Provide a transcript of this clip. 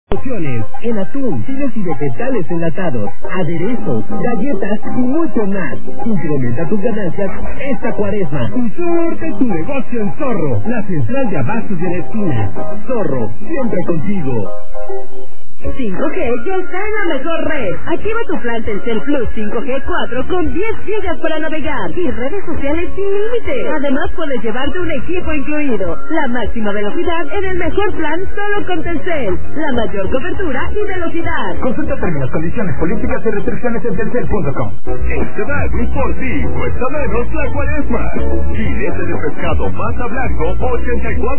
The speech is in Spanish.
Opciones en atún, chiles y vegetales enlatados, aderezos, galletas y mucho más. Incrementa tus ganancias esta cuaresma y surte tu negocio en Zorro, la central de abastos de la esquina. Zorro, siempre contigo. 5G ya está en la mejor red. Activa tu plan Telcel Plus 5G 4 con 10 gigas para navegar y redes sociales sin límite. Además puedes llevarte un equipo incluido. La máxima velocidad en el mejor plan solo con Telcel. La mayor cobertura y velocidad. Consulta términos, condiciones, políticas y restricciones en telcel.com. Este Magnus por ti cuesta menos la cuaresma. Filete de pescado masa blanco 84